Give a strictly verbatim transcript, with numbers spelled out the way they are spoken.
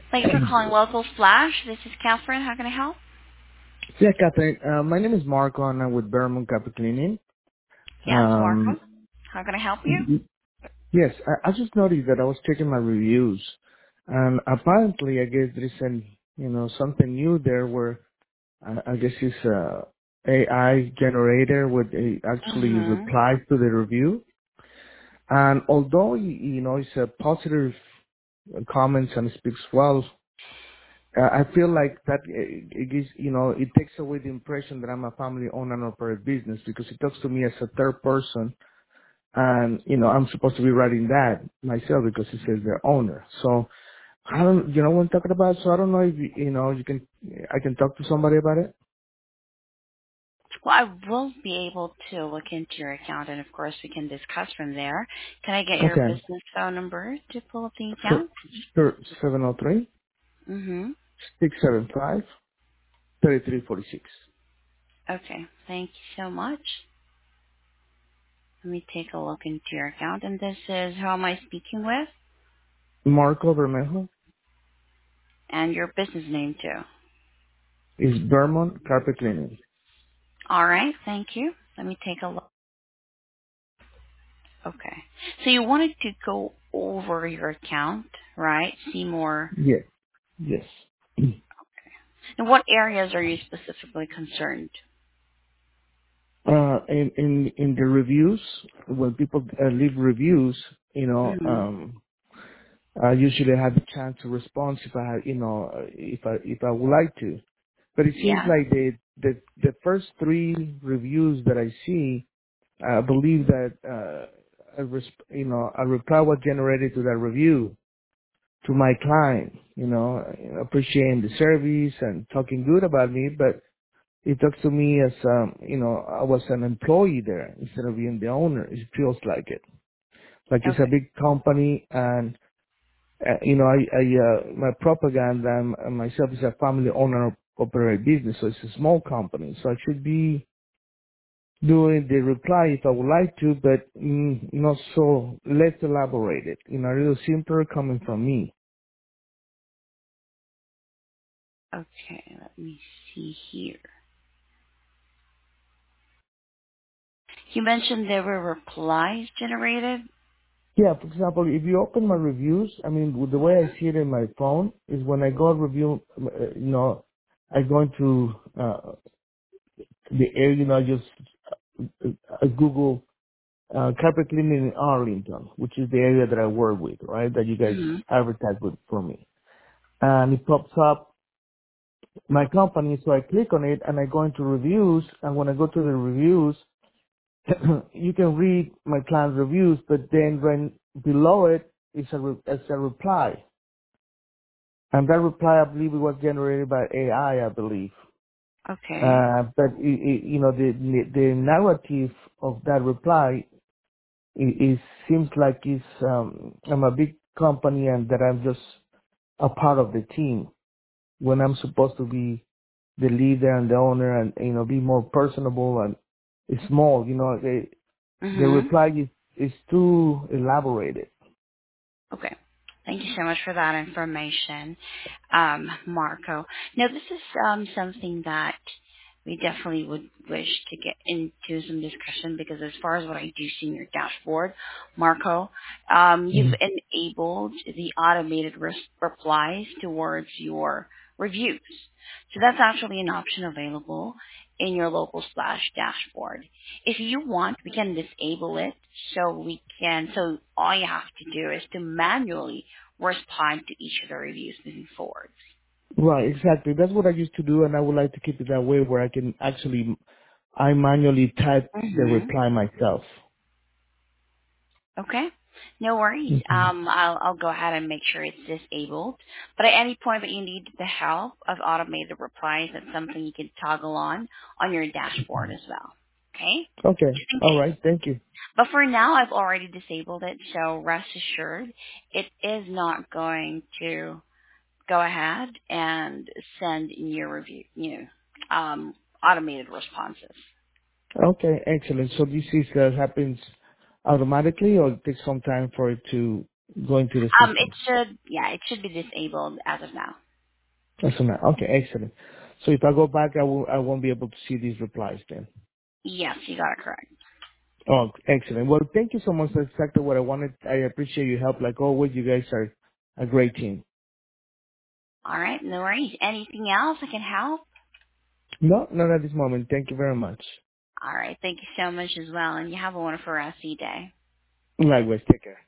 Thanks for calling Local Flash. This is Catherine. How can I help? Yeah, Catherine. Uh, my name is Marco, and I'm with Berman Carpet Cleaning. Yes, Marco. Um, How can I help you? y- yes, I, I just noticed that I was checking my reviews, and apparently, I guess there is an you know something new there where I, I guess it's a A I generator with a actually Mm-hmm. replies to the review. And although y- you know it's a positive comments and speaks well, Uh, I feel like that uh, it gives, you know, it takes away the impression that I'm a family owned and operated business because it talks to me as a third person, and you know, I'm supposed to be writing that myself because it says the owner. So I don't, you know, what I'm talking about. So I don't know if you, you know, you can, I can talk to somebody about it. Well, I will be able to look into your account, and of course, we can discuss from there. Can I get your Okay. business phone number to pull up the So, account? seven zero three Mm-hmm. six seven five three three four six. Okay. Thank you so much. Let me take a look into your account, and this is who am I speaking with, Marco Bermejo and your business name too. is Vermont Carpet Cleaning. All right. Thank you. Let me take a look. Okay. So you wanted to go over your account, right? See more. Yes. Yes. And what areas are you specifically concerned? Uh, in in in the reviews, when people uh, leave reviews, you know, Hmm. um, I usually have the chance to respond if I, you know, uh, if I if I would like to. But it seems Yeah. like the the the first three reviews that I see, I believe that uh, a resp- you know a reply was generated to that review to my client, you know, appreciating the service and talking good about me, but it talks to me as, um, you know, I was an employee there instead of being the owner. It feels like it. Like it's a Okay. big company and, uh, you know, I, I, uh, my propaganda and and myself is a family owner operated business, so it's a small company. So I should be doing the reply if I would like to, but mm, not so, less elaborated, you know, a little simpler coming from me. Okay. Let me see here. You mentioned there were replies generated. Yeah, for example, if you open my reviews, I mean, with the way I see it in my phone is when I go review, uh, you know, I go into uh, the area, you know, I just uh, uh, Google uh, carpet cleaning in Arlington, which is the area that I work with, right? That you guys Hmm. advertise with for me, and it pops up my company, so I click on it and I go into reviews, and when I go to the reviews, you can read my client's reviews, but then when below it is a re- is a reply. And that reply, I believe, it was generated by A I, I I believe. Okay. Uh, but it, it, you know, the, the the narrative of that reply, it, it seems like it's um, I'm a big company and that I'm just a part of the team when I'm supposed to be the leader and the owner and you know be more personable and it's small. You know, the the Hmm. reply is is too elaborated. Okay. Thank you so much for that information, um, Marco. Now, this is um, something that we definitely would wish to get into some discussion because as far as what I do see in your dashboard, Marco, um, you've Mhm. enabled the automated res- replies towards your reviews. So that's actually an option available in your local Splash dashboard. If you want, we can disable it so we can, so all you have to do is to manually respond to each of the reviews moving forward. Right, exactly. That's what I used to do, and I would like to keep it that way, where I can actually I manually type the Mm-hmm. reply myself. Okay. No worries. hmm Um, I'll, I'll go ahead and make sure it's disabled. But at any point that you need the help of automated replies, that's something you can toggle on on your dashboard as well. Okay? Okay. Just in All case. right. Thank you. But for now, I've already disabled it, so rest assured, it is not going to go ahead and send in your review, you know, um, automated responses. Okay. Excellent. So this is uh, happens automatically, or it takes some time for it to. going to the Um, it system. should, yeah, it should be disabled as of now. That's not okay. Excellent. So if I go back, I will I won't be able to see these replies then. Yes, you got it correct. Oh, excellent. Well, thank you so much. That's exactly what I wanted. I appreciate your help. Like always, you guys are a great team. All right, no worries. Anything else I can help? No, not at this moment. Thank you very much. All right, thank you so much as well, and you have a wonderful rest of your day. Likewise. Take care.